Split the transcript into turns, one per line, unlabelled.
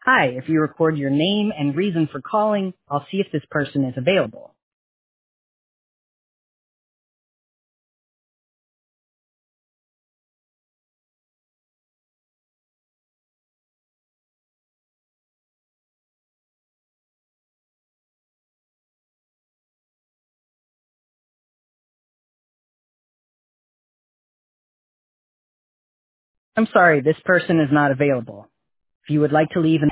Hi, if you record your name and reason for calling, I'll see if this person is available. I'm sorry, this person is not available. If you would like to leave an